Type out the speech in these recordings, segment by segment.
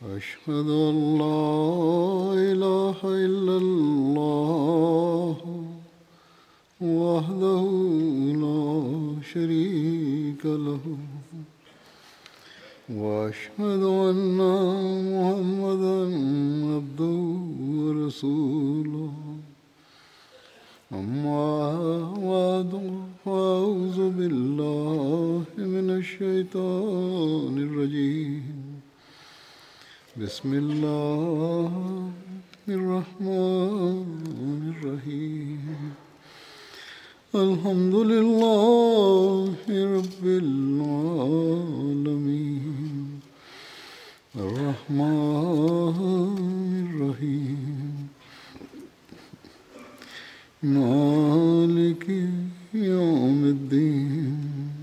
أشهد أن لا إله إلا الله وحده لا شريك له وأشهد أن محمدا عبده ورسوله أما بعد فأعوذ بالله من الشيطان الرجيم بسم الله الرحمن الرحيم الحمد لله رب العالمين الرحمن الرحيم مالك يوم الدين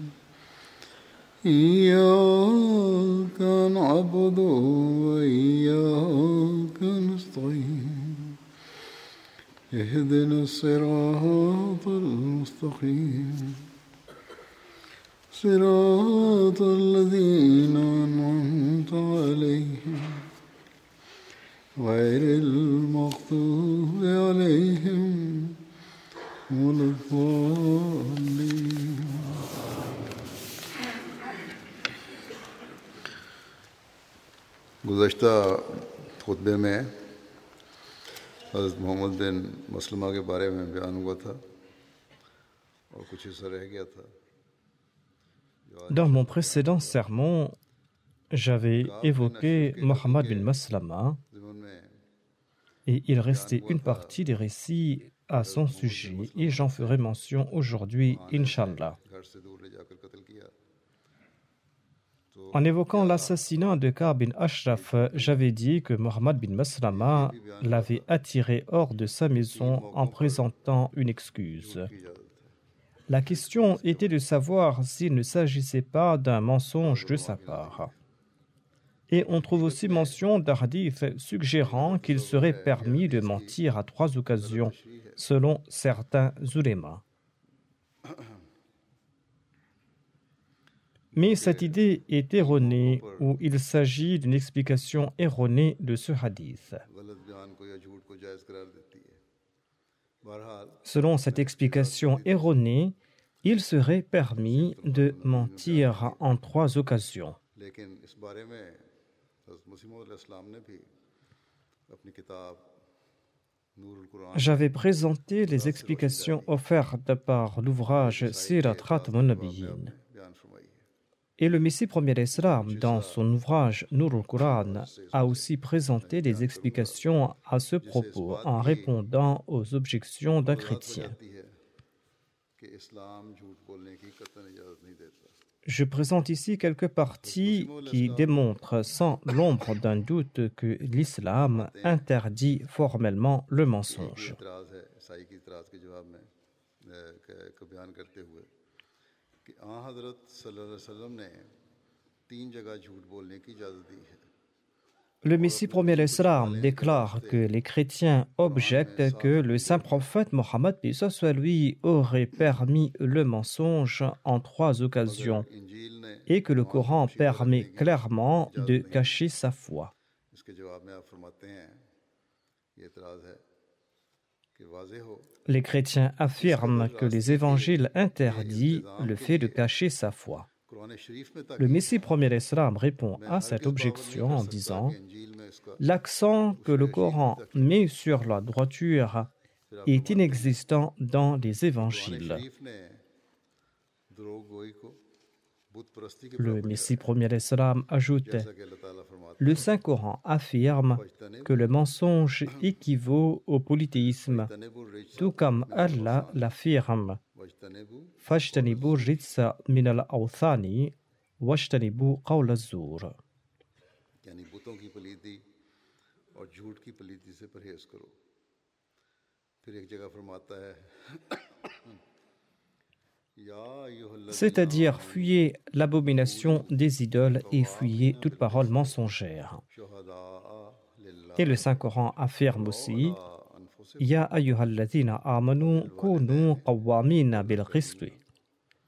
إياك نعبد وإياك نستعين اهدنا الصراط المستقيم صراط الذين أنعمت عليهم غير المغضوب عليهم ولا الضالين. गुज़श्ता खुतबे में हज़रत मोहम्मद बिन मसलमा के बारे में बयान हुआ था और कुछ हिस्सा रह गया था. Dans mon précédent sermon, j'avais évoqué Mohammed bin Maslama et il restait une partie des récits à son sujet et j'en ferai mention aujourd'hui, Inch'Allah. En évoquant l'assassinat de Ka'b bin Ashraf, j'avais dit que Mohammed bin Maslama l'avait attiré hors de sa maison en présentant une excuse. La question était de savoir s'il ne s'agissait pas d'un mensonge de sa part. Et on trouve aussi mention d'un hadith suggérant qu'il serait permis de mentir à 3 occasions, selon certains ulémas. Mais cette idée est erronée ou il s'agit d'une explication erronée de ce hadith. Selon cette explication erronée, il serait permis de mentir en 3 occasions. J'avais présenté les explications offertes par l'ouvrage Sirat Khatam an-Nabiyyin. Et le Messie premier d'Islam, dans son ouvrage Nur al-Quran, a aussi présenté des explications à ce propos en répondant aux objections d'un chrétien. Je présente ici quelques parties qui démontrent sans l'ombre d'un doute que l'islam interdit formellement le mensonge. Le Messie premier d'Islam déclare que les chrétiens objectent que le saint prophète Mohammed lui aurait permis le mensonge en 3 occasions et que le Coran permet clairement de cacher sa foi. Les chrétiens affirment que les évangiles interdisent le fait de cacher sa foi. Le Messie premier d'Islam répond à cette objection en disant « L'accent que le Coran met sur la droiture est inexistant dans les évangiles. » Le Messie premier d'Islam ajoute « Le Saint-Coran affirme que le mensonge équivaut au polythéisme, tout comme Allah l'affirme. Fajtanibu ritsa min al-awthani wajtanibu qawl az-zur. » C'est-à-dire fuyez l'abomination des idoles et fuyez toute parole mensongère. Et le Saint-Coran affirme aussi Ya ayyuhalladhina amanu kunu qawwamina bil qisti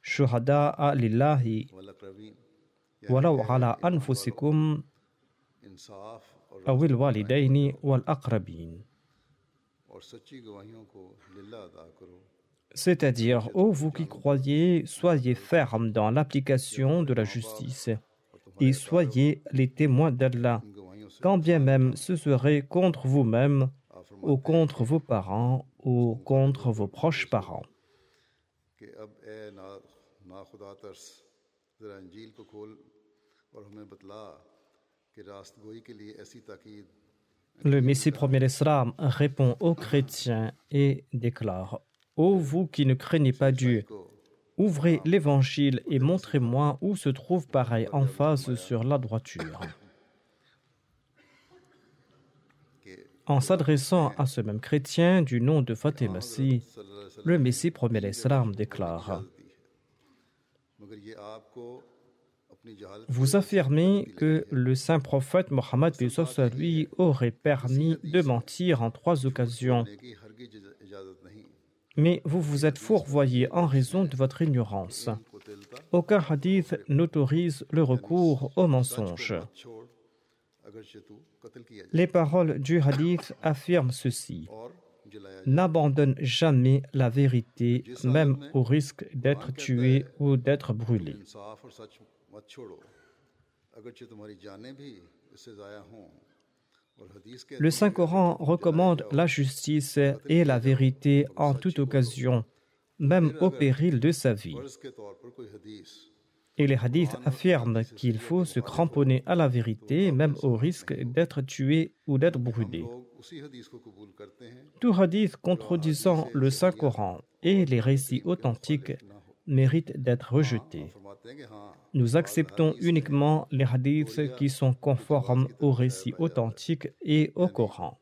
shuhada'a lillahi walau ala anfusikum أو الوالدين والأقربين. और सच्ची गवाहियों को लिल्लाह अदा करो। C'est-à-dire, ô vous qui croyez, soyez fermes dans l'application de la justice et soyez les témoins d'Allah, quand bien même ce serait contre vous-même ou contre vos parents ou contre vos proches parents. कि अब ए ना खुदा तरस जरा इंजील को खोल और हमें बतला कि रास्तगोई के लिए ऐसी ताकीद। Le Messie premier l'Islam répond aux chrétiens et déclare: ô vous qui ne craignez pas Dieu, ouvrez l'évangile et montrez-moi où se trouve pareil en face sur la droiture. En s'adressant à ce même chrétien du nom de Fatima Si, le Messie premier l'Islam déclare: vous affirmez que le saint prophète Mohammed lui aurait permis de mentir en 3 occasions, mais vous vous êtes fourvoyé en raison de votre ignorance. Aucun hadith n'autorise le recours au mensonge. Les paroles du hadith affirment ceci: n'abandonne jamais la vérité, même au risque d'être tué ou d'être brûlé. Le Saint-Coran recommande la justice et la vérité en toute occasion, même au péril de sa vie. Et les hadiths affirment qu'il faut se cramponner à la vérité, même au risque d'être tué ou d'être brûlé. Tout hadith contredisant le Saint-Coran et les récits authentiques mérite d'être rejeté. Nous acceptons uniquement les hadiths qui sont conformes aux récits authentiques et au Coran.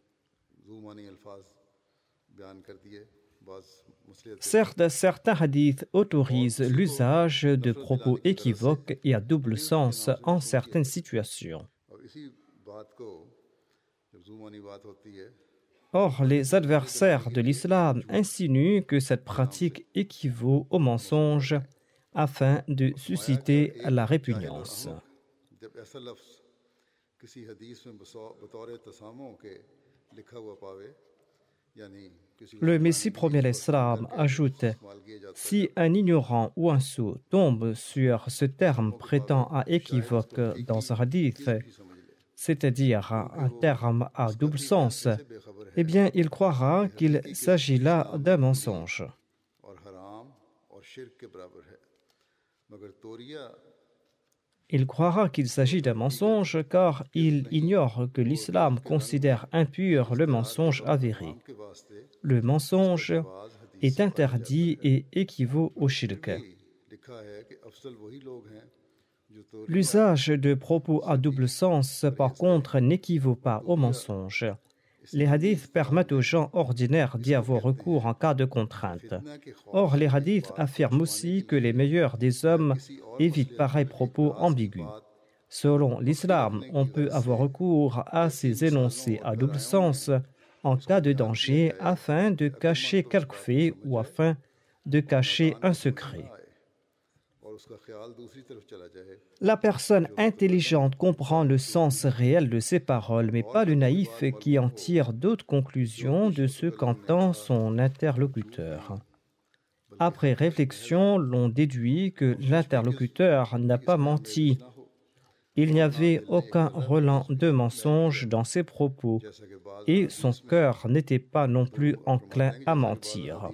Certes, certains hadiths autorisent l'usage de propos équivoques et à double sens en certaines situations. Or, les adversaires de l'islam insinuent que cette pratique équivaut au mensonge afin de susciter la répugnance. Le Messie premier l'Islam ajoute: si un ignorant ou un sot tombe sur ce terme prêtant à équivoque dans un hadith, c'est-à-dire un terme à double sens, eh bien il croira qu'il s'agit là d'un mensonge. Il croira qu'il s'agit d'un mensonge car il ignore que l'islam considère impur le mensonge avéré. Le mensonge est interdit et équivaut au shirk. L'usage de propos à double sens, par contre, n'équivaut pas au mensonge. Les hadiths permettent aux gens ordinaires d'y avoir recours en cas de contrainte. Or, les hadiths affirment aussi que les meilleurs des hommes évitent pareils propos ambigus. Selon l'islam, on peut avoir recours à ces énoncés à double sens en cas de danger afin de cacher quelque fait ou afin de cacher un secret. La personne intelligente comprend le sens réel de ces paroles, mais pas le naïf qui en tire d'autres conclusions de ce qu'entend son interlocuteur. Après réflexion, l'on déduit que l'interlocuteur n'a pas menti. Il n'y avait aucun relent de mensonge dans ses propos, et son cœur n'était pas non plus enclin à mentir.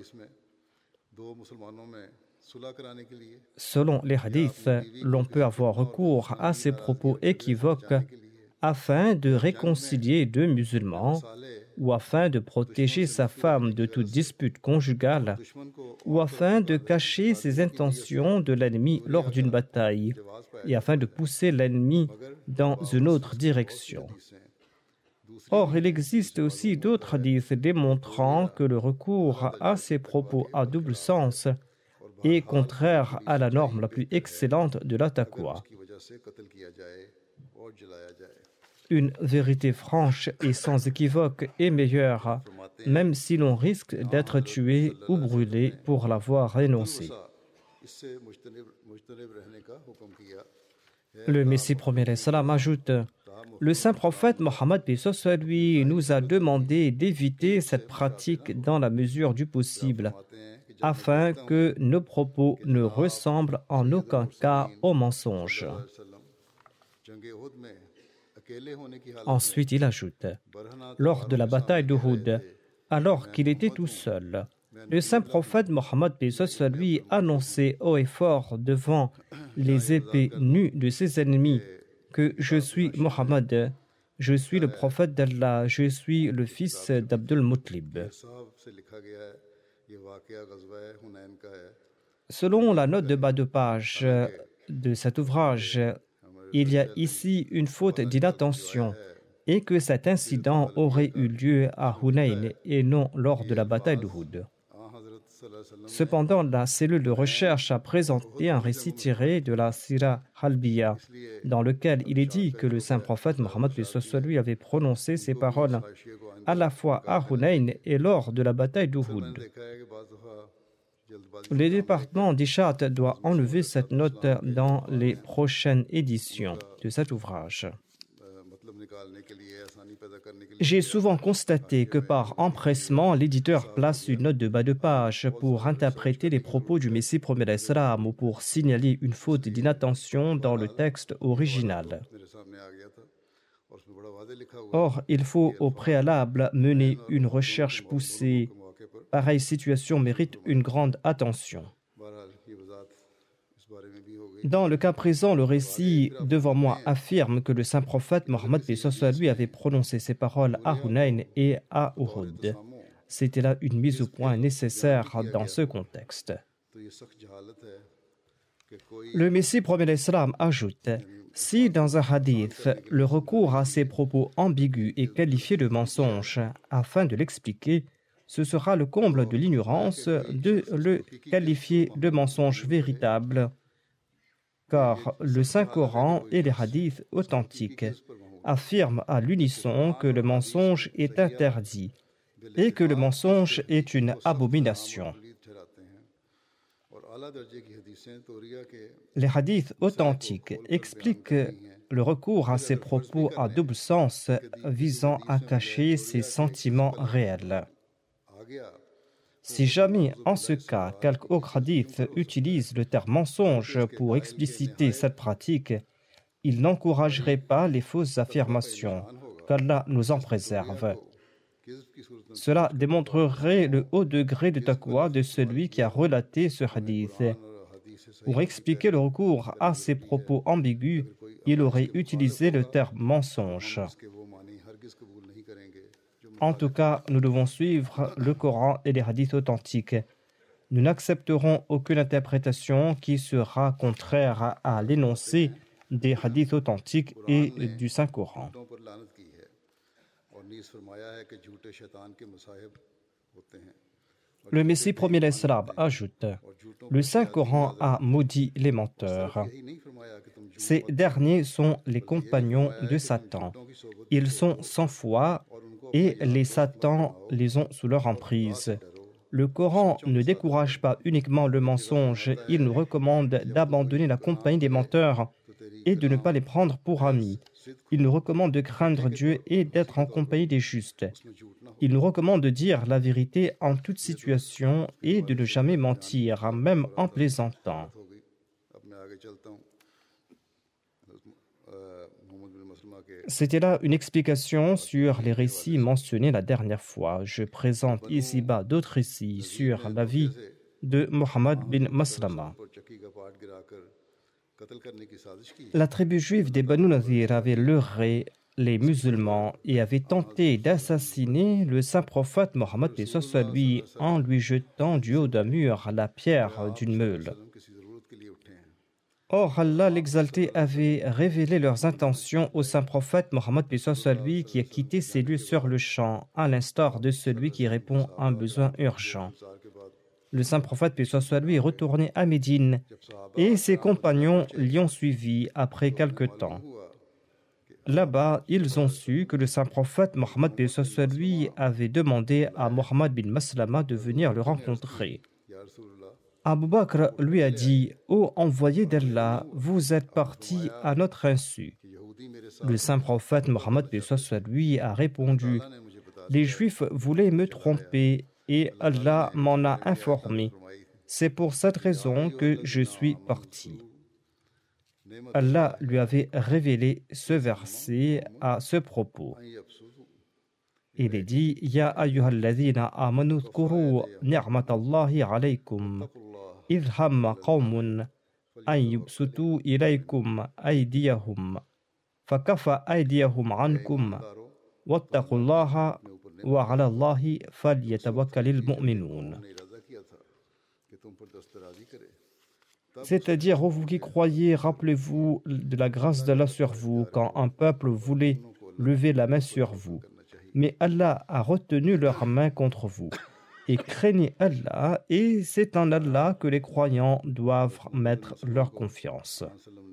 Selon les hadiths, l'on peut avoir recours à ces propos équivoques afin de réconcilier 2 musulmans, ou afin de protéger sa femme de toute dispute conjugale, ou afin de cacher ses intentions de l'ennemi lors d'une bataille, et afin de pousser l'ennemi dans une autre direction. Or, il existe aussi d'autres hadiths démontrant que le recours à ces propos à double sens est contraire à la norme la plus excellente de la taqwa. Une vérité franche et sans équivoque est meilleure, même si l'on risque d'être tué ou brûlé pour l'avoir énoncée. Le Messie premier salam ajoute: le saint prophète Mohammed lui nous a demandé d'éviter cette pratique dans la mesure du possible, afin que nos propos ne ressemblent en aucun cas au mensonge. Ensuite, il ajoute: lors de la bataille d'Uhud, alors qu'il était tout seul, le saint prophète Mohammed lui annonçait haut et fort devant les épées nues de ses ennemis que je suis Mohammed, je suis le prophète d'Allah, je suis le fils d'Abdul Muttalib. Selon la note de bas de page de cet ouvrage, il y a ici une faute d'inattention et que cet incident aurait eu lieu à Hunayn et non lors de la bataille d'Uhud. Cependant, la cellule de recherche a présenté un récit tiré de la Sira Halbiya, dans lequel il est dit que le saint prophète Mohammed lui avait prononcé ces paroles à la fois à Hunayn et lors de la bataille d'Uhud. Le département d'Ishat doit enlever cette note dans les prochaines éditions de cet ouvrage. J'ai souvent constaté que par empressement, l'éditeur place une note de bas de page pour interpréter les propos du Messie premier salam ou pour signaler une faute d'inattention dans le texte original. Or, il faut au préalable mener une recherche poussée. Pareille situation mérite une grande attention. Dans le cas présent, le récit devant moi affirme que le saint prophète Mohammed lui avait prononcé ces paroles à Hunayn et à Uhud. C'était là une mise au point nécessaire dans ce contexte. Le Messie premier salam ajoute: si dans un hadith, le recours à ces propos ambigus est qualifié de mensonge, afin de l'expliquer, ce sera le comble de l'ignorance de le qualifier de mensonge véritable, car le Saint-Coran et les hadiths authentiques affirment à l'unisson que le mensonge est interdit et que le mensonge est une abomination. Les hadiths authentiques expliquent le recours à ces propos à double sens visant à cacher ses sentiments réels. Si jamais, en ce cas, quelque autre hadith utilise le terme mensonge pour expliciter cette pratique, il n'encouragerait pas les fausses affirmations, qu'Allah nous en préserve. Cela démontrerait le haut degré de taqwa de celui qui a relaté ce hadith. Pour expliquer le recours à ces propos ambigus, il aurait utilisé le terme mensonge. En tout cas, nous devons suivre le Coran et les hadiths authentiques. Nous n'accepterons aucune interprétation qui sera contraire à l'énoncé des hadiths authentiques et du Saint-Coran. Le Messie premier salam ajoute: le Saint-Coran a maudit les menteurs. Ces derniers sont les compagnons de Satan. Ils sont sans foi et les Satans les ont sous leur emprise. Le Coran ne décourage pas uniquement le mensonge, il nous recommande d'abandonner la compagnie des menteurs et de ne pas les prendre pour amis. Il nous recommande de craindre Dieu et d'être en compagnie des justes. Il nous recommande de dire la vérité en toute situation et de ne jamais mentir, même en plaisantant. C'était là une explication sur les récits mentionnés la dernière fois. Je présente ici-bas d'autres récits sur la vie de Mohammed bin Maslama. La tribu juive des Banu Nadir avait leurré les musulmans et avait tenté d'assassiner le saint prophète Mohammed lui en lui jetant du haut d'un mur la pierre d'une meule. Or, Allah l'exalté avait révélé leurs intentions au saint prophète Mohammed lui qui a quitté ses lieux sur le champ, à l'instar de celui qui répond à un besoin urgent. Le saint prophète lui est retourné à Médine et ses compagnons l'y ont suivi après quelque temps. Là-bas, ils ont su que le saint prophète Mohammed lui avait demandé à Mohammed bin Maslama de venir le rencontrer. Abu Bakr lui a dit: Ô envoyé d'Allah, vous êtes parti à notre insu. Le saint prophète Mohammed lui a répondu: les Juifs voulaient me tromper et Allah m'en a informé. C'est pour cette raison que je suis parti. Allah lui avait révélé ce verset à ce propos. Il est dit: Ya ayyuhalladhina amanu dhkuru ni'matallahi alaykum idh hamma qawmun an yubsutu ilaykum aydiyahum fakafa aydiyahum ankum wattaqullaha wa 'ala Allahi falyatawakkalil mu'minun. C'est-à-dire, ô vous qui croyez, rappelez-vous de la grâce d'Allah sur vous quand un peuple voulait lever la main sur vous. Mais Allah a retenu leur main contre vous. Et craignez Allah, et c'est en Allah que les croyants doivent mettre leur confiance.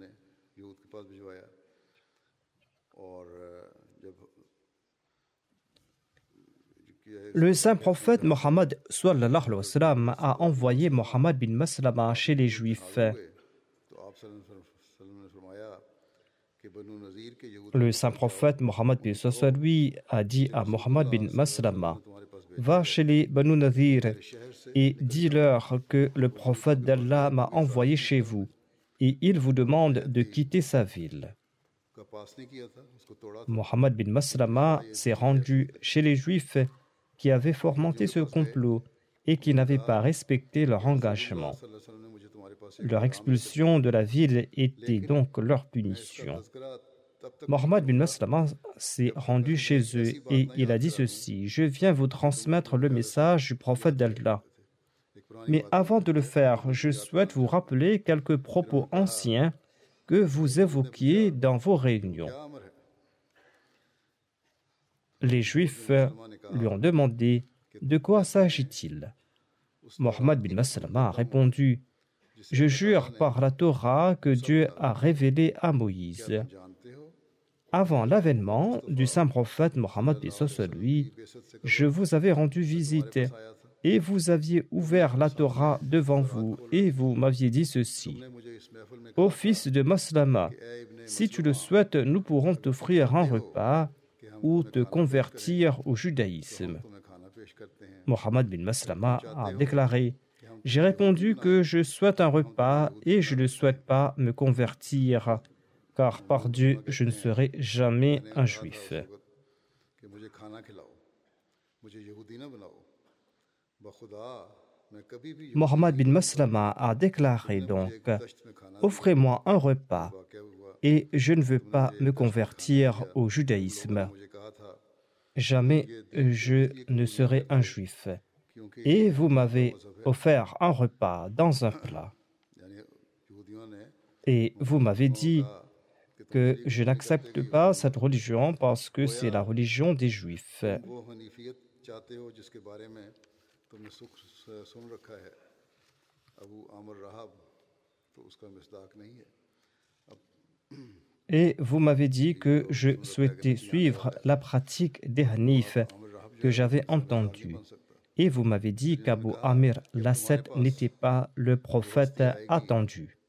Le saint prophète Mohammed sallallahu alayhi wa sallam a envoyé Mohammed bin Maslama chez les Juifs. Le saint prophète Mohammed bin lui a dit à Mohammed bin Maslama: va chez les Banu Nadir et dis-leur que le prophète d'Allah m'a envoyé chez vous et il vous demande de quitter sa ville. Mohammed bin Maslama s'est rendu chez les Juifs qui avaient fomenté ce complot et qui n'avaient pas respecté leur engagement. Leur expulsion de la ville était donc leur punition. Mohammed bin Maslama s'est rendu chez eux et il a dit ceci: je viens vous transmettre le message du prophète d'Allah. Mais avant de le faire, je souhaite vous rappeler quelques propos anciens que vous évoquiez dans vos réunions. Les Juifs lui ont demandé: de quoi s'agit-il? Mohammed bin Maslama a répondu: je jure par la Torah que Dieu a révélé à Moïse. Avant l'avènement du saint prophète Mohammed lui, je vous avais rendu visite et vous aviez ouvert la Torah devant vous et vous m'aviez dit ceci: ô fils de Maslama, si tu le souhaites, nous pourrons t'offrir un repas ou te convertir au judaïsme. Mohammed bin Maslama a déclaré: j'ai répondu que je souhaite un repas et je ne souhaite pas me convertir, car par Dieu, je ne serai jamais un juif. Mohammed bin Maslama a déclaré donc: offrez-moi un repas et je ne veux pas me convertir au judaïsme. Jamais je ne serai un juif. Et vous m'avez offert un repas dans un plat. Et vous m'avez dit que je n'accepte pas cette religion parce que c'est la religion des Juifs. Et vous m'avez dit que je souhaitais suivre la pratique des Hanifs que j'avais entendue. Et vous m'avez dit qu'Abu Amir Lasset n'était pas le prophète attendu.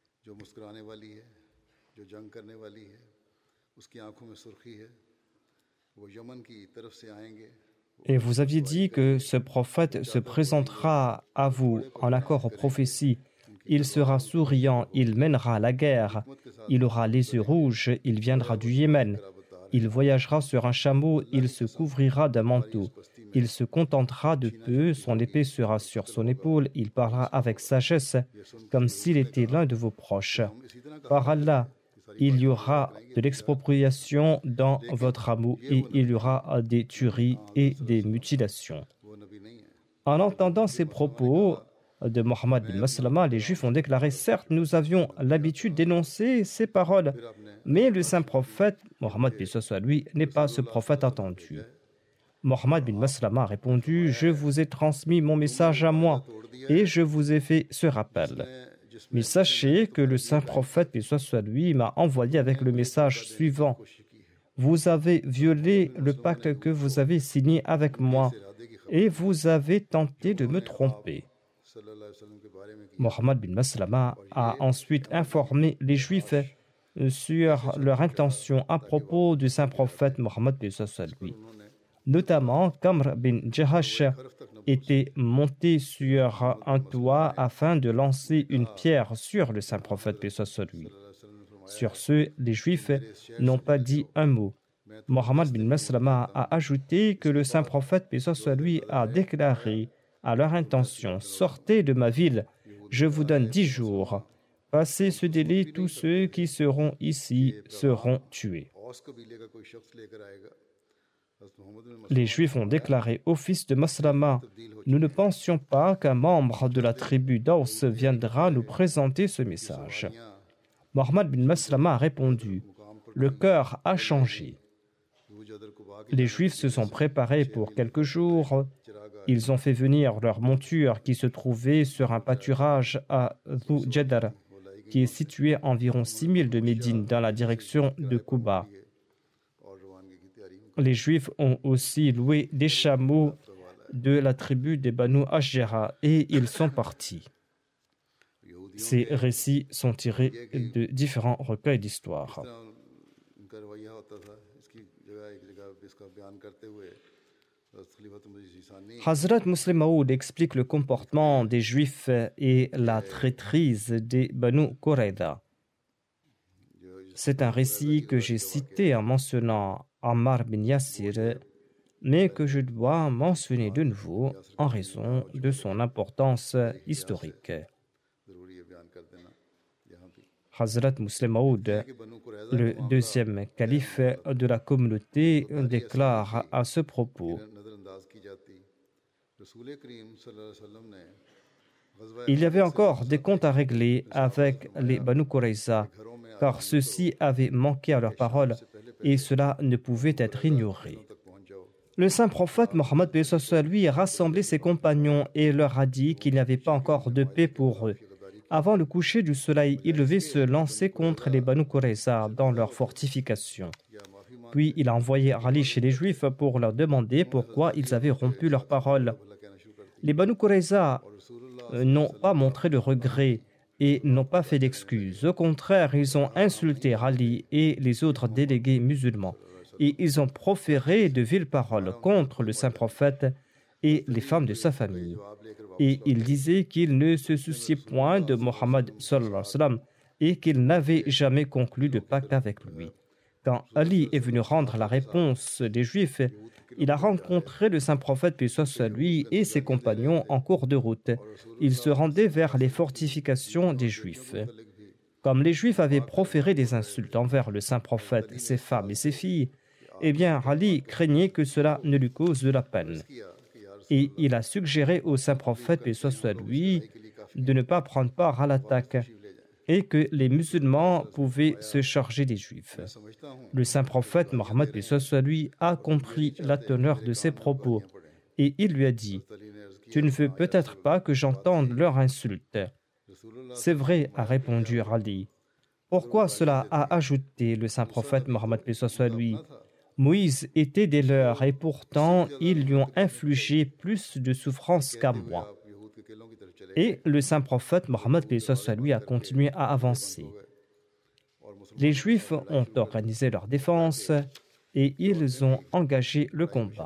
Et vous aviez dit que ce prophète se présentera à vous en accord aux prophéties. Il sera souriant, il mènera la guerre, il aura les yeux rouges, il viendra du Yémen. Il voyagera sur un chameau, il se couvrira d'un manteau. Il se contentera de peu, son épée sera sur son épaule, il parlera avec sagesse, comme s'il était l'un de vos proches. Par Allah, il y aura de l'expropriation dans votre amour et il y aura des tueries et des mutilations. En entendant ces propos de Mohammed bin Maslama, les Juifs ont déclaré: certes, nous avions l'habitude d'énoncer ces paroles, mais le saint prophète, Mohammed bin lui, n'est pas ce prophète attendu. Mohammed bin Maslama a répondu: je vous ai transmis mon message à moi et je vous ai fait ce rappel. Mais sachez que le saint prophète, lui, m'a envoyé avec le message suivant: vous avez violé le pacte que vous avez signé avec moi et vous avez tenté de me tromper. Mohammed bin Maslama a ensuite informé les Juifs sur leur intention à propos du saint prophète Mohammed bin lui. Notamment, Kamr bin Jahash était monté sur un toit afin de lancer une pierre sur le saint prophète bin lui. Sur ce, les Juifs n'ont pas dit un mot. Mohammed bin Maslama a ajouté que le saint prophète lui a déclaré à leur intention: sortez de ma ville, je vous donne 10 jours. Passé ce délai, tous ceux qui seront ici seront tués. Les Juifs ont déclaré au fils de Maslama: nous ne pensions pas qu'un membre de la tribu d'Aus viendra nous présenter ce message. Mohammed bin Maslama a répondu: le cœur a changé. Les Juifs se sont préparés pour quelques jours. Ils ont fait venir leur monture qui se trouvait sur un pâturage à Dhu Jadar, qui est situé à environ 6 000 de Médine dans la direction de Kouba. Les Juifs ont aussi loué des chameaux de la tribu des Banu Ashjara et ils sont partis. Ces récits sont tirés de différents recueils d'histoire. Hazrat Muslim Maud explique le comportement des Juifs et la traîtrise des Banu Qurayda. C'est un récit que j'ai cité en mentionnant Ammar bin Yasir, mais que je dois mentionner de nouveau en raison de son importance historique. Hazrat Muslim Maud, le deuxième calife de la communauté, déclare à ce propos: il y avait encore des comptes à régler avec les Banu Qurayza, car ceux-ci avaient manqué à leur parole et cela ne pouvait être ignoré. Le saint prophète Mohammed lui a rassemblé ses compagnons et leur a dit qu'il n'y avait pas encore de paix pour eux. Avant le coucher du soleil, ils devaient se lancer contre les Banu Qurayza dans leurs fortifications. Puis il a envoyé Ali chez les Juifs pour leur demander pourquoi ils avaient rompu leur parole. Les Banu Qurayza n'ont pas montré de regret et n'ont pas fait d'excuses. Au contraire, ils ont insulté Ali et les autres délégués musulmans. Et ils ont proféré de viles paroles contre le saint prophète et les femmes de sa famille. Et ils disaient qu'ils ne se souciaient point de Mohammed et qu'ils n'avaient jamais conclu de pacte avec lui. Quand Ali est venu rendre la réponse des Juifs, il a rencontré le saint prophète, paix soit sur lui, et ses compagnons en cours de route. Ils se rendaient vers les fortifications des Juifs. Comme les Juifs avaient proféré des insultes envers le saint prophète, ses femmes et ses filles, eh bien Ali craignait que cela ne lui cause de la peine. Et il a suggéré au saint prophète, paix soit sur lui, de ne pas prendre part à l'attaque et que les musulmans pouvaient se charger des Juifs. Le saint prophète Mohammed, paix soit sur lui, a compris la teneur de ses propos et il lui a dit: tu ne veux peut-être pas que j'entende leur insulte. C'est vrai, a répondu Ali. Pourquoi cela, a ajouté le saint prophète Mohammed, paix soit sur lui. Moïse était des leurs et pourtant ils lui ont infligé plus de souffrance qu'à moi. Et le saint prophète Mohammed, paix soit sur lui, a continué à avancer. Les Juifs ont organisé leur défense et ils ont engagé le combat.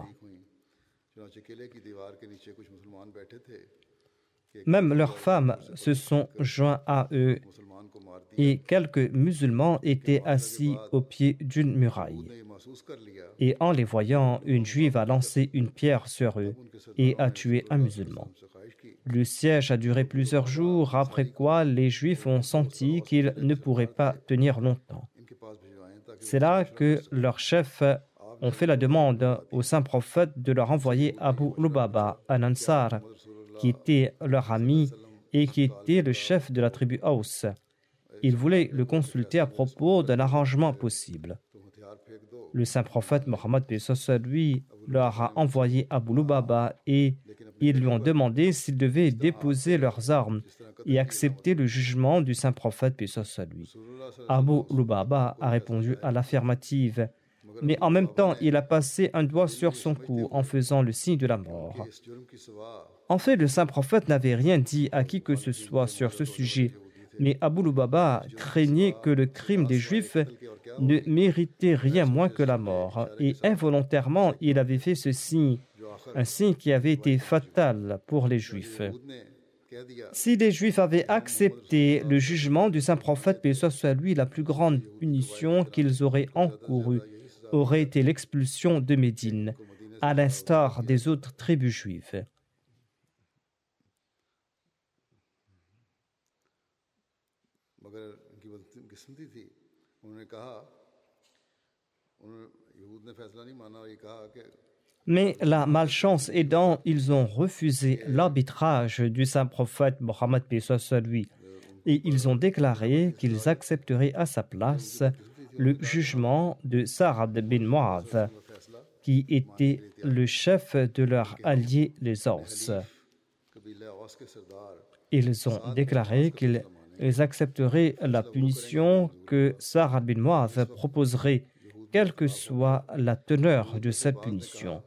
Même leurs femmes se sont joints à eux et quelques musulmans étaient assis au pied d'une muraille. Et en les voyant, une juive a lancé une pierre sur eux et a tué un musulman. Le siège a duré plusieurs jours, après quoi les Juifs ont senti qu'ils ne pourraient pas tenir longtemps. C'est là que leurs chefs ont fait la demande au saint prophète de leur envoyer Abu Lubaba, un Ansar, qui était leur ami et qui était le chef de la tribu Aus. Ils voulaient le consulter à propos d'un arrangement possible. Le saint prophète Mohammed, paix soit sur lui, leur a envoyé Abu Lubaba et ils lui ont demandé s'ils devaient déposer leurs armes et accepter le jugement du saint prophète, paix soit sur lui. Abu Lubaba a répondu à l'affirmative, mais en même temps, il a passé un doigt sur son cou en faisant le signe de la mort. En fait, le saint prophète n'avait rien dit à qui que ce soit sur ce sujet, mais Abu Lubaba craignait que le crime des Juifs ne méritait rien moins que la mort, et involontairement, il avait fait ce signe, un signe qui avait été fatal pour les Juifs. Si les Juifs avaient accepté le jugement du saint prophète, paix soit sur lui, la plus grande punition qu'ils auraient encourue aurait été l'expulsion de Médine, à l'instar des autres tribus juives. Mais la malchance aidant, ils ont refusé l'arbitrage du saint prophète Mohammed paix soit sur lui, et ils ont déclaré qu'ils accepteraient à sa place le jugement de Sa'ad bin Mu'adh, qui était le chef de leur allié les Aws. Ils ont déclaré qu'ils accepteraient la punition que Sa'ad bin Mu'adh proposerait, quelle que soit la teneur de cette punition.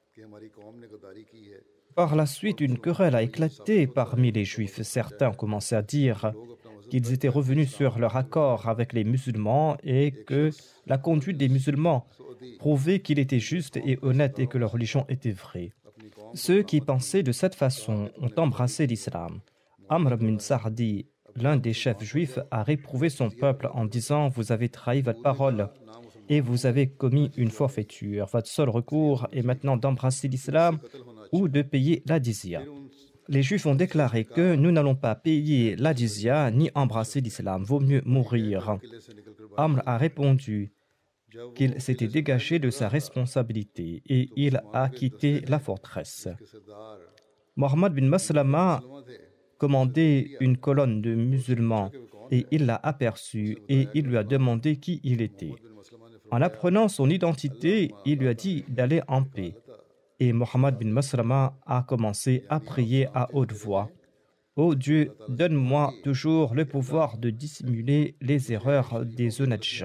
Par la suite, une querelle a éclaté parmi les Juifs. Certains ont commencé à dire qu'ils étaient revenus sur leur accord avec les musulmans et que la conduite des musulmans prouvait qu'il était juste et honnête et que leur religion était vraie. Ceux qui pensaient de cette façon ont embrassé l'islam. Amr bin Sa'di, l'un des chefs juifs, a réprouvé son peuple en disant « Vous avez trahi votre parole et vous avez commis une forfaiture. Votre seul recours est maintenant d'embrasser l'islam ou de payer la jizya. » Les Juifs ont déclaré que nous n'allons pas payer la jizya ni embrasser l'islam. Vaut mieux mourir. Amr a répondu qu'il s'était dégagé de sa responsabilité et il a quitté la forteresse. Mohammed bin Maslama commandait une colonne de musulmans et il l'a aperçu et il lui a demandé qui il était. En apprenant son identité, il lui a dit d'aller en paix. Et Mohammed bin Maslama a commencé à prier à haute voix. « Ô Dieu, donne-moi toujours le pouvoir de dissimuler les erreurs des honnêtes gens. »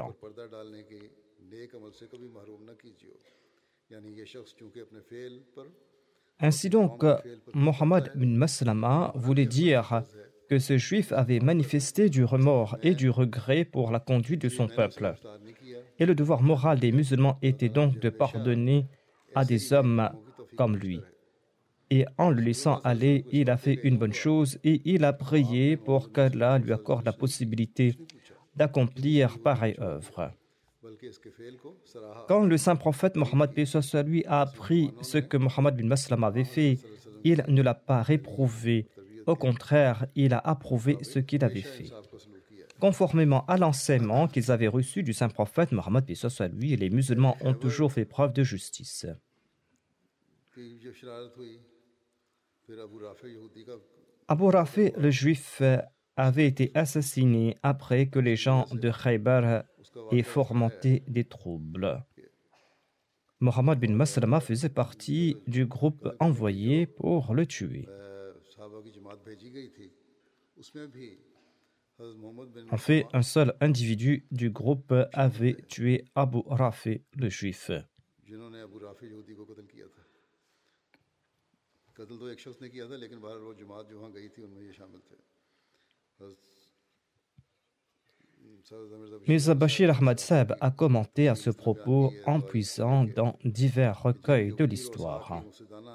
Ainsi donc, Mohammed bin Maslama voulait dire que ce juif avait manifesté du remords et du regret pour la conduite de son peuple. Et le devoir moral des musulmans était donc de pardonner à des hommes comme lui. Et en le laissant aller, il a fait une bonne chose et il a prié pour qu'Allah lui accorde la possibilité d'accomplir pareille œuvre. Quand le saint prophète Mohammed paix soit sur lui a appris ce que Mohammed bin Maslama avait fait, il ne l'a pas réprouvé. Au contraire, il a approuvé ce qu'il avait fait. Conformément à l'enseignement qu'ils avaient reçu du saint prophète Mohammed paix soit sur lui, les musulmans ont toujours fait preuve de justice. Abu Rafi, le juif, avait été assassiné après que les gens de Khaybar aient fomenté des troubles. Mohammed bin Maslama faisait partie du groupe envoyé pour le tuer. En fait, un seul individu du groupe avait tué Abu Rafi, le juif. Mirza Bashir Ahmad Saab a commenté à ce propos en puisant dans divers recueils de l'histoire.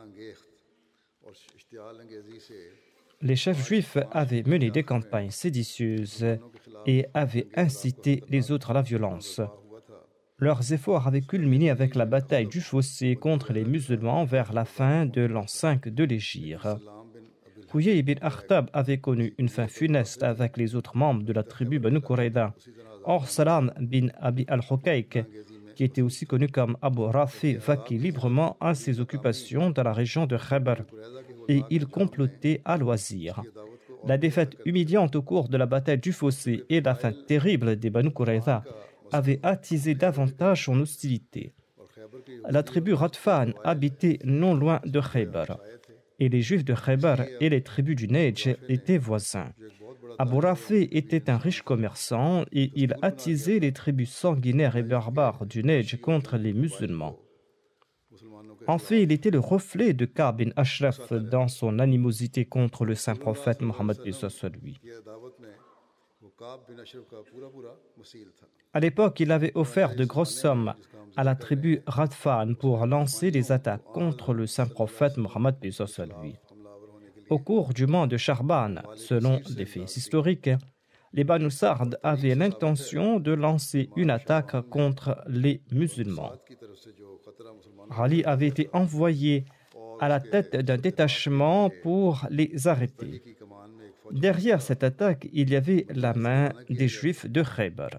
Les chefs juifs avaient mené des campagnes séditieuses et avaient incité les autres à la violence. Leurs efforts avaient culminé avec la bataille du fossé contre les musulmans vers la fin de l'an 5 de l'Hégire. Huyay ibn Akhtab avait connu une fin funeste avec les autres membres de la tribu Banu Qurayda. Or, Salam bin Abi al-Hukayk, qui était aussi connu comme Abu Rafi, vaquait librement à ses occupations dans la région de Khaybar et il complotait à loisir. La défaite humiliante au cours de la bataille du fossé et la fin terrible des Banu Qurayza avait attisé davantage son hostilité. La tribu Radfan habitait non loin de Khaybar et les Juifs de Khaybar et les tribus du Nejdj étaient voisins. Abu Rafi était un riche commerçant et il attisait les tribus sanguinaires et barbares du Nejd contre les musulmans. En fait, il était le reflet de Ka'b bin Ashraf dans son animosité contre le saint prophète Mohammed sur lui. À l'époque, il avait offert de grosses sommes à la tribu Radfan pour lancer des attaques contre le saint prophète Mohammed sur lui. Au cours du mois de Charban, selon des faits historiques, les Banu Sa'd avaient l'intention de lancer une attaque contre les musulmans. Ali avait été envoyé à la tête d'un détachement pour les arrêter. Derrière cette attaque, il y avait la main des Juifs de Khaybar.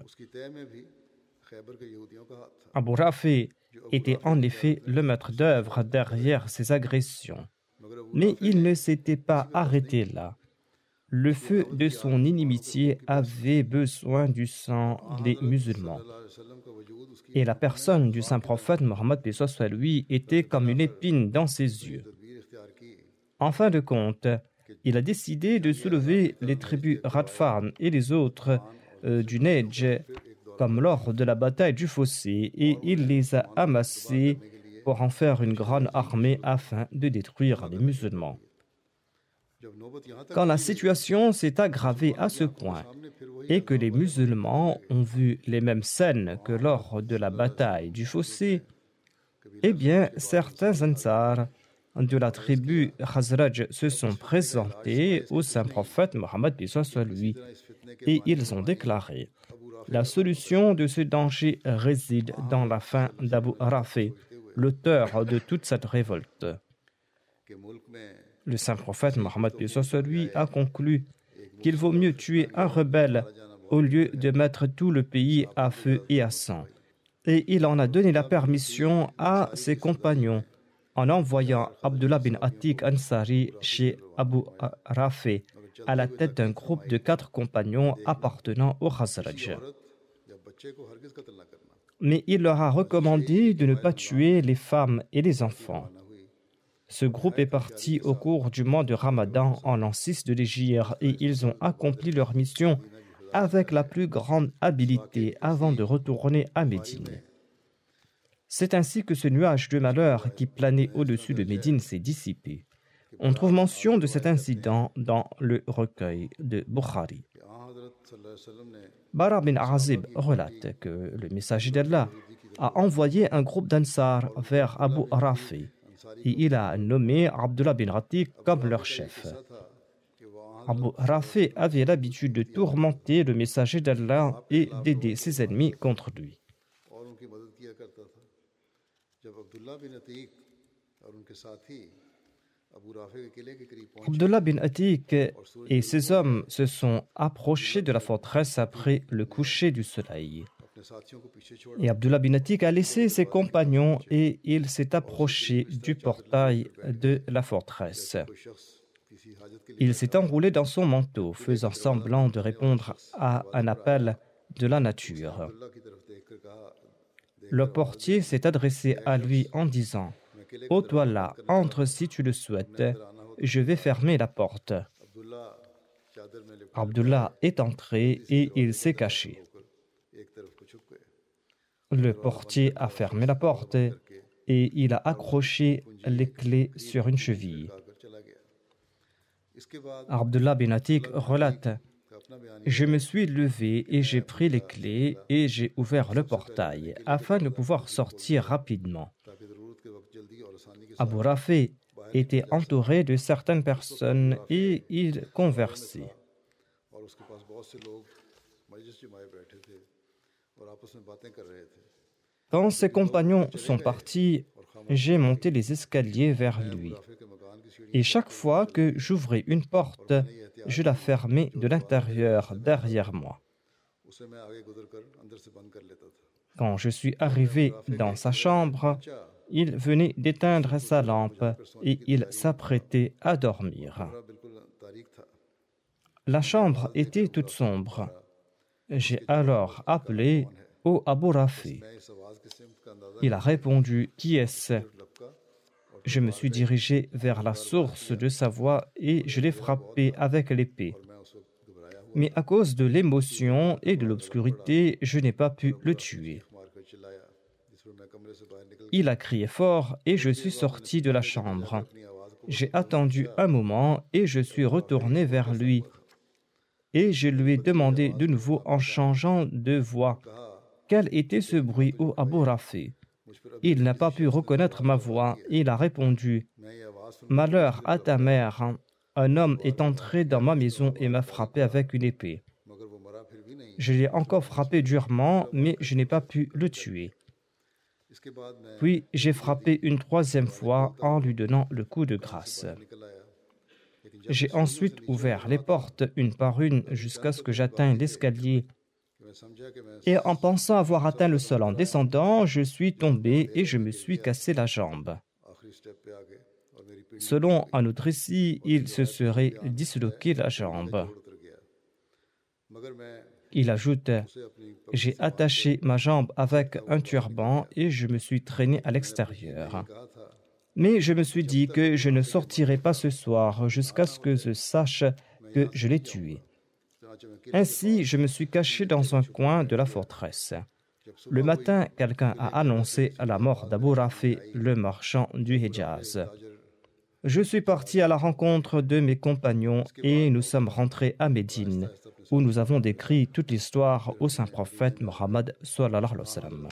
Abu Rafi était en effet le maître d'œuvre derrière ces agressions. Mais il ne s'était pas arrêté là. Le feu de son inimitié avait besoin du sang des musulmans. Et la personne du saint prophète Mohammed lui était comme une épine dans ses yeux. En fin de compte, il a décidé de soulever les tribus Radfan et les autres du Nejd comme lors de la bataille du fossé et il les a amassés pour en faire une grande armée afin de détruire les musulmans. Quand la situation s'est aggravée à ce point et que les musulmans ont vu les mêmes scènes que lors de la bataille du fossé, eh bien, certains Ansar de la tribu Khazraj se sont présentés au saint prophète Mohammed lui et ils ont déclaré: la solution de ce danger réside dans la fin d'Abu Rafi, l'auteur de toute cette révolte. Le saint prophète Mohammed lui a conclu qu'il vaut mieux tuer un rebelle au lieu de mettre tout le pays à feu et à sang. Et il en a donné la permission à ses compagnons en envoyant Abdullah bin Atiq Ansari chez Abu Rafi à la tête d'un groupe de 4 compagnons appartenant au Khazraj. Mais il leur a recommandé de ne pas tuer les femmes et les enfants. Ce groupe est parti au cours du mois de Ramadan en l'an 6 de l'Hégire et ils ont accompli leur mission avec la plus grande habileté avant de retourner à Médine. C'est ainsi que ce nuage de malheur qui planait au-dessus de Médine s'est dissipé. On trouve mention de cet incident dans le recueil de Bukhari. Bara bin Azib relate que le messager d'Allah a envoyé un groupe d'Ansar vers Abu Rafi et il a nommé Abdullah bin Atiq comme leur chef. Abu Rafi avait l'habitude de tourmenter le messager d'Allah et d'aider ses ennemis contre lui. Abdullah bin Atiq et ses hommes se sont approchés de la forteresse après le coucher du soleil. Et Abdullah bin Atiq a laissé ses compagnons et il s'est approché du portail de la forteresse. Il s'est enroulé dans son manteau, faisant semblant de répondre à un appel de la nature. Le portier s'est adressé à lui en disant: « Ô toi là, entre si tu le souhaites, je vais fermer la porte. » Abdullah est entré et il s'est caché. Le portier a fermé la porte et il a accroché les clés sur une cheville. Abdullah bin Atiq relate: « Je me suis levé et j'ai pris les clés et j'ai ouvert le portail afin de pouvoir sortir rapidement. » Abu Rafi était entouré de certaines personnes et il conversait. Quand ses compagnons sont partis, j'ai monté les escaliers vers lui. Et chaque fois que j'ouvrais une porte, je la fermais de l'intérieur derrière moi. Quand je suis arrivé dans sa chambre, il venait d'éteindre sa lampe et il s'apprêtait à dormir. La chambre était toute sombre. J'ai alors appelé « Oh Abu Rafi ». Il a répondu « Qui est-ce » Je me suis dirigé vers la source de sa voix et je l'ai frappé avec l'épée. mais à cause de l'émotion et de l'obscurité, je n'ai pas pu le tuer. Il a crié fort et je suis sorti de la chambre. J'ai attendu un moment et je suis retourné vers lui. Et je lui ai demandé de nouveau en changeant de voix quel était ce bruit, ô Abu Rafi. Il n'a pas pu reconnaître ma voix. Il a répondu « Malheur à ta mère, un homme est entré dans ma maison et m'a frappé avec une épée. Je l'ai encore frappé durement, mais je n'ai pas pu le tuer. Puis j'ai frappé une troisième fois en lui donnant le coup de grâce. J'ai ensuite ouvert les portes une par une jusqu'à ce que j'atteigne l'escalier. Et en pensant avoir atteint le sol en descendant, je suis tombé et je me suis cassé la jambe. Selon un autre récit, il se serait disloqué la jambe. Il ajoute « J'ai attaché ma jambe avec un turban et je me suis traîné à l'extérieur. Mais je me suis dit que je ne sortirai pas ce soir jusqu'à ce que je sache que je l'ai tué. Ainsi, je me suis caché dans un coin de la forteresse. Le matin, quelqu'un a annoncé la mort d'Abu Rafi, le marchand du Hejaz. Je suis parti à la rencontre de mes compagnons et nous sommes rentrés à Médine, où nous avons décrit toute l'histoire au saint prophète Mohammed sallallahu alayhi wa sallam.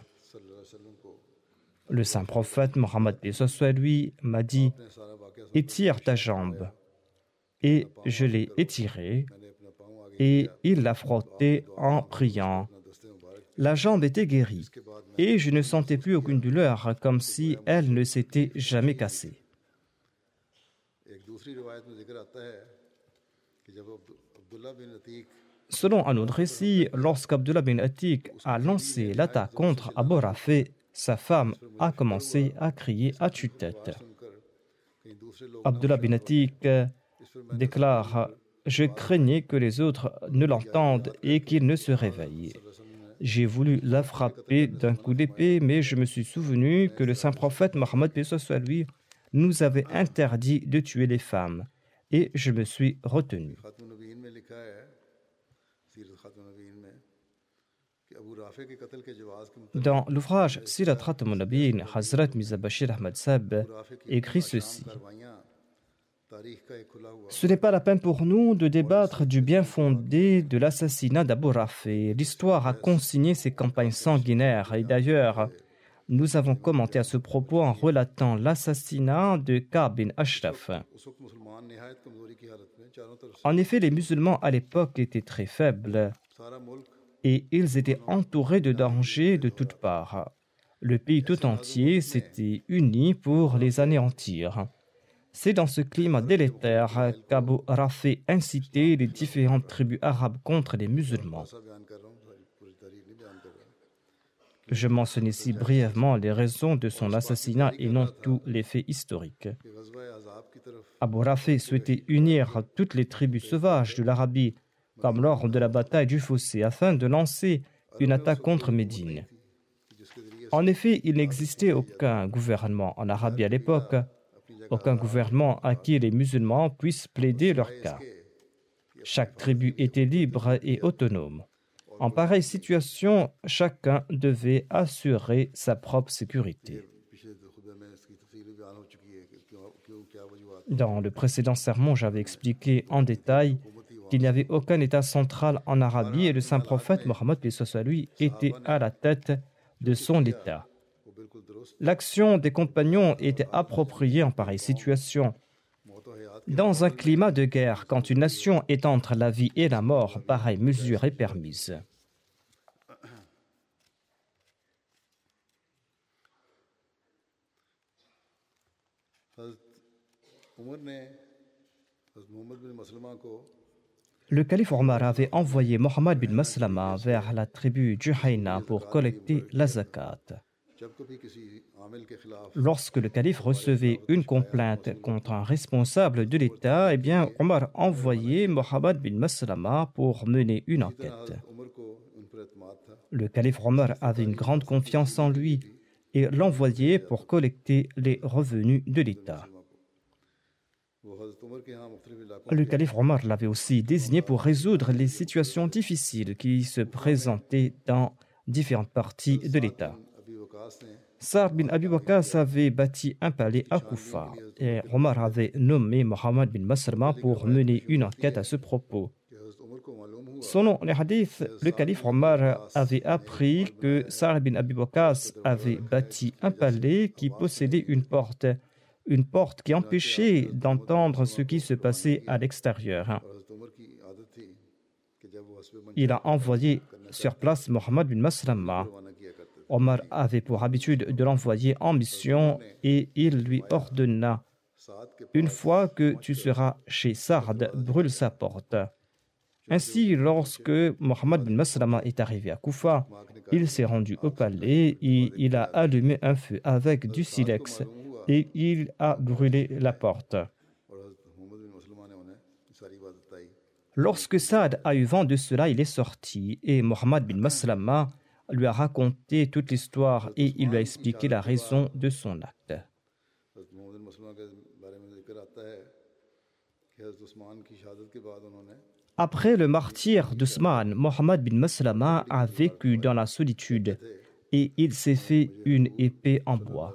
Le saint prophète Mohammed lui m'a dit « Étire ta jambe » et je l'ai étirée et il l'a frottée en priant. La jambe était guérie et je ne sentais plus aucune douleur comme si elle ne s'était jamais cassée. Selon un autre récit, lorsqu'Abdullah bin Atiq a lancé l'attaque contre Abu Rafi, sa femme a commencé à crier à tue-tête. Abdullah bin Atiq déclare « Je craignais que les autres ne l'entendent et qu'il ne se réveille. J'ai voulu la frapper d'un coup d'épée, mais je me suis souvenu que le saint prophète Mohammed lui nous avait interdit de tuer les femmes et je me suis retenu. » Dans l'ouvrage Sirat Khatam an-Nabiyyin, Hazrat Mirza Bashir Ahmad Sahib écrit ceci. Ce n'est pas la peine pour nous de débattre du bien fondé de l'assassinat d'Abu Rafi. L'histoire a consigné ces campagnes sanguinaires et d'ailleurs, nous avons commenté à ce propos en relatant l'assassinat de Ka'b bin Ashraf. En effet, les musulmans à l'époque étaient très faibles et ils étaient entourés de dangers de toutes parts. Le pays tout entier s'était uni pour les anéantir. C'est dans ce climat délétère qu'Abu Rafi incitait les différentes tribus arabes contre les musulmans. Je mentionne ici brièvement les raisons de son assassinat et non tous les faits historiques. Abu Rafi souhaitait unir toutes les tribus sauvages de l'Arabie, comme lors de la bataille du Fossé, afin de lancer une attaque contre Médine. En effet, il n'existait aucun gouvernement en Arabie à l'époque, aucun gouvernement à qui les musulmans puissent plaider leur cas. Chaque tribu était libre et autonome. En pareille situation, chacun devait assurer sa propre sécurité. Dans le précédent sermon, j'avais expliqué en détail qu'il n'y avait aucun État central en Arabie et le saint prophète Mohammed lui était à la tête de son État. L'action des compagnons était appropriée en pareille situation. Dans un climat de guerre, quand une nation est entre la vie et la mort, pareille mesure est permise. Le calife Omar avait envoyé Mohammed bin Maslama vers la tribu Juhayna pour collecter la zakat. Lorsque le calife recevait une complainte contre un responsable de l'État, Omar envoyait Mohammed bin Maslama pour mener une enquête. Le calife Omar avait une grande confiance en lui et l'envoyait pour collecter les revenus de l'État. Le calife Omar l'avait aussi désigné pour résoudre les situations difficiles qui se présentaient dans différentes parties de l'État. Sa'd bin Abi Waqqas avait bâti un palais à Koufa et Omar avait nommé Mohammed bin Maslama pour mener une enquête à ce propos. Selon les hadiths, le calife Omar avait appris que Sa'd bin Abi Waqqas avait bâti un palais qui possédait une porte qui empêchait d'entendre ce qui se passait à l'extérieur. Il a envoyé sur place Mohammed bin Maslama. Omar avait pour habitude de l'envoyer en mission et il lui ordonna: une fois que tu seras chez Sa'd, brûle sa porte. Ainsi, lorsque Mohammed bin Maslama est arrivé à Koufa, il s'est rendu au palais et il a allumé un feu avec du silex et il a brûlé la porte. Lorsque Sa'd a eu vent de cela, il est sorti et Mohammed bin Maslama lui a raconté toute l'histoire et il lui a expliqué la raison de son acte. Après le martyre d'Ousmane, Mohammed bin Maslama a vécu dans la solitude et il s'est fait une épée en bois.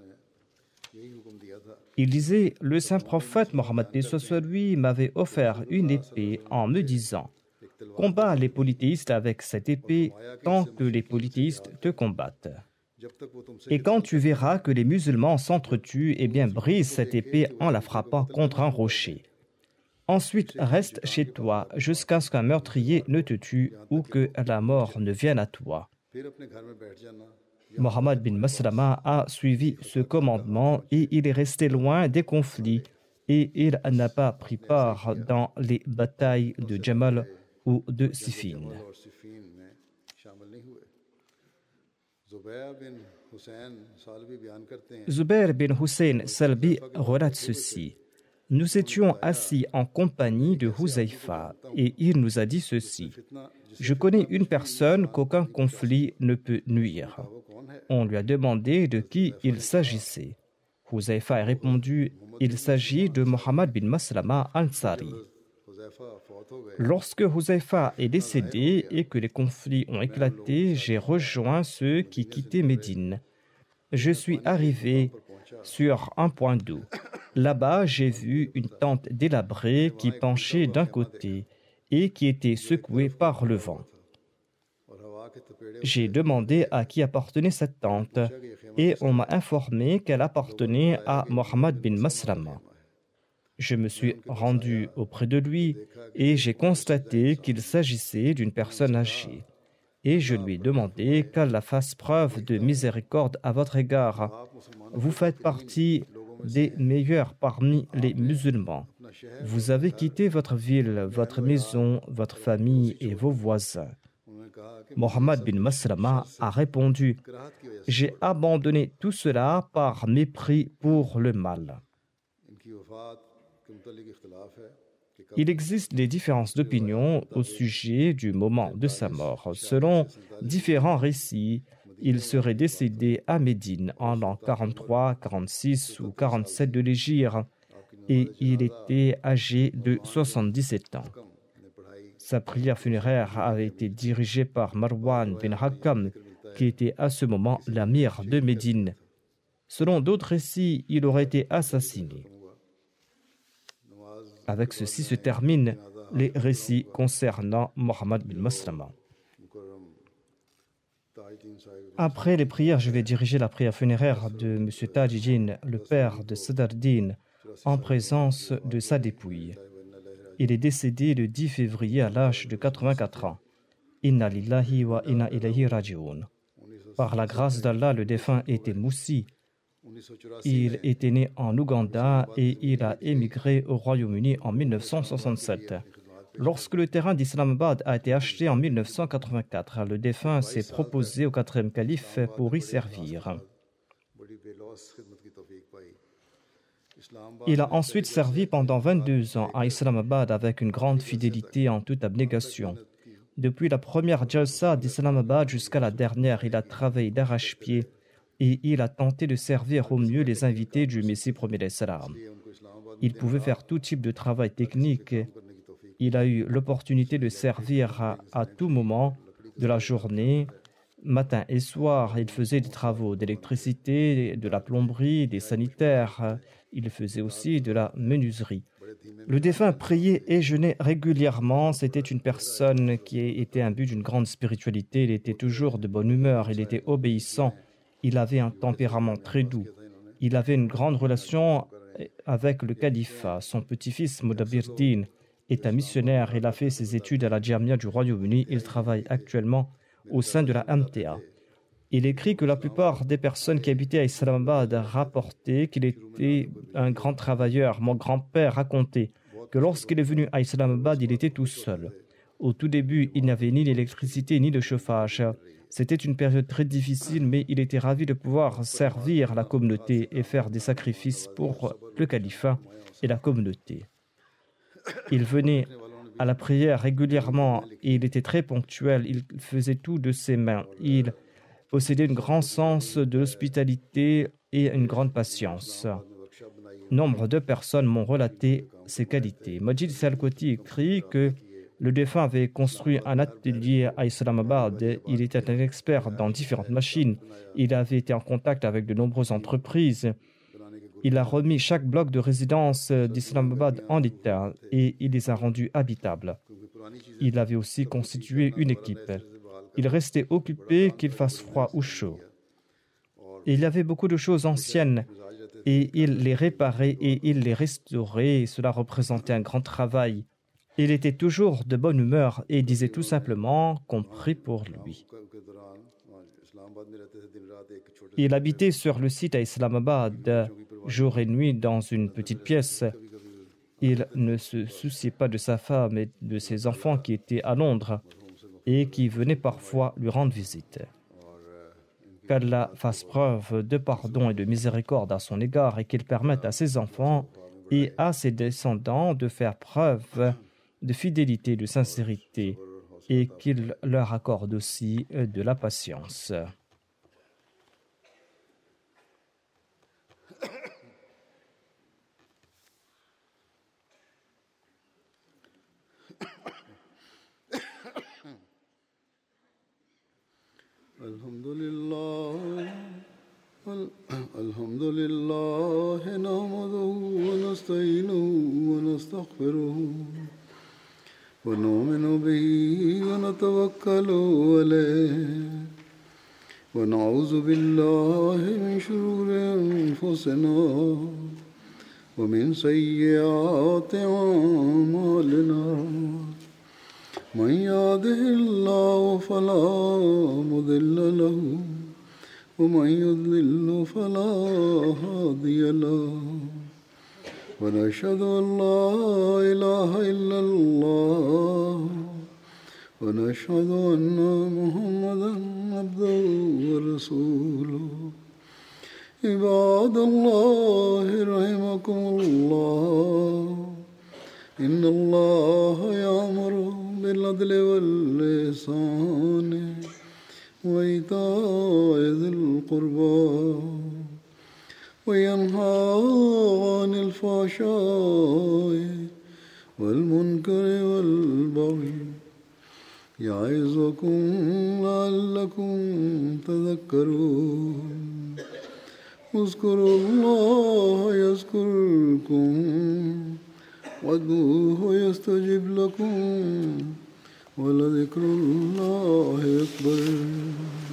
Il disait: le saint prophète Mohammed lui m'avait offert une épée en me disant: combat les polythéistes avec cette épée tant que les polythéistes te combattent. Et quand tu verras que les musulmans s'entretuent, eh bien brise cette épée en la frappant contre un rocher. Ensuite, reste chez toi jusqu'à ce qu'un meurtrier ne te tue ou que la mort ne vienne à toi. Mohammed bin Maslama a suivi ce commandement et il est resté loin des conflits et il n'a pas pris part dans les batailles de Jamal ou de Siffin. Zubair bin Hussein Salbi relate ceci. Nous étions assis en compagnie de Huzaifa et il nous a dit ceci: je connais une personne qu'aucun conflit ne peut nuire. On lui a demandé de qui il s'agissait. Huzaifa a répondu: il s'agit de Mohammed bin Maslama al-Ansari. Lorsque Huzaifa est décédé et que les conflits ont éclaté, j'ai rejoint ceux qui quittaient Médine. Je suis arrivé sur un point d'eau. Là-bas, j'ai vu une tente délabrée qui penchait d'un côté et qui était secouée par le vent. J'ai demandé à qui appartenait cette tente et on m'a informé qu'elle appartenait à Mohammed bin Maslama. Je me suis rendu auprès de lui et j'ai constaté qu'il s'agissait d'une personne âgée. Et je lui ai demandé qu'Allah fasse preuve de miséricorde à votre égard. Vous faites partie des meilleurs parmi les musulmans. Vous avez quitté votre ville, votre maison, votre famille et vos voisins. Mohammed bin Maslama a répondu: j'ai abandonné tout cela par mépris pour le mal. Il existe des différences d'opinion au sujet du moment de sa mort. Selon différents récits, il serait décédé à Médine en l'an 43, 46 ou 47 de l'Hégire et il était âgé de 77 ans. Sa prière funéraire avait été dirigée par Marwan bin Hakam, qui était à ce moment l'amir de Médine. Selon d'autres récits, il aurait été assassiné. Avec ceci se terminent les récits concernant Mohammed bin Maslama. Après les prières, je vais diriger la prière funéraire de M. Tajuddin, le père de Sadruddin, en présence de sa dépouille. Il est décédé le 10 février à l'âge de 84 ans. Inna lillahi wa inna ilayhi raji'un. Par la grâce d'Allah, le défunt était Moussi. Il était né en Ouganda et il a émigré au Royaume-Uni en 1967. Lorsque le terrain d'Islamabad a été acheté en 1984, le défunt s'est proposé au 4e calife pour y servir. Il a ensuite servi pendant 22 ans à Islamabad avec une grande fidélité en toute abnégation. Depuis la première Jalsa d'Islamabad jusqu'à la dernière, il a travaillé d'arrache-pied et il a tenté de servir au mieux les invités du Messie premier d'Islam. Il pouvait faire tout type de travail technique. Il a eu l'opportunité de servir à tout moment de la journée, matin et soir. Il faisait des travaux d'électricité, de la plomberie, des sanitaires. Il faisait aussi de la menuiserie. Le défunt priait et jeûnait régulièrement. C'était une personne qui était imbue d'une grande spiritualité. Il était toujours de bonne humeur. Il était obéissant. Il avait un tempérament très doux. Il avait une grande relation avec le califat. Son petit-fils, Mudabbir Din, est un missionnaire. Il a fait ses études à la Jamia du Royaume-Uni. Il travaille actuellement au sein de la MTA. Il écrit que la plupart des personnes qui habitaient à Islamabad rapportaient qu'il était un grand travailleur. Mon grand-père racontait que lorsqu'il est venu à Islamabad, il était tout seul. Au tout début, il n'y avait ni l'électricité ni le chauffage. C'était une période très difficile, mais il était ravi de pouvoir servir la communauté et faire des sacrifices pour le califat et la communauté. Il venait à la prière régulièrement et il était très ponctuel. Il faisait tout de ses mains. Il possédait un grand sens de l'hospitalité et une grande patience. Nombre de personnes m'ont relaté ses qualités. Majid Salkoti écrit que le défunt avait construit un atelier à Islamabad. Il était un expert dans différentes machines. Il avait été en contact avec de nombreuses entreprises. Il a remis chaque bloc de résidence d'Islamabad en état et il les a rendus habitables. Il avait aussi constitué une équipe. Il restait occupé qu'il fasse froid ou chaud. Il y avait beaucoup de choses anciennes et il les réparait et il les restaurait. Cela représentait un grand travail. Il était toujours de bonne humeur et disait tout simplement qu'on prie pour lui. Il habitait sur le site à Islamabad, jour et nuit dans une petite pièce. Il ne se souciait pas de sa femme et de ses enfants qui étaient à Londres et qui venaient parfois lui rendre visite. Qu'Allah fasse preuve de pardon et de miséricorde à son égard et qu'il permette à ses enfants et à ses descendants de faire preuve de fidélité, de sincérité et qu'il leur accorde aussi de la patience. الحمد لله نحمده ونستعينه ونستغفره ونؤمن به ونتوكل عليه ونعوذ بالله من شرور أنفسنا ومن سيئات أعمالنا من يهده الله فلا مضل له ومن يضلل فلا هادي له ونشهد أن لا إله إلا الله ونشهد أن محمدا عبده ورسوله عباد الله رحمكم الله إن الله يأمر بالعدل والإحسان وإيتاء ذي القربى وينهى عن الفحشاء والمنكر والبغي يعظكم لعلكم تذكرون اذكروا الله يذكركم وادعوه يستجب لكم ولذكر الله أكبر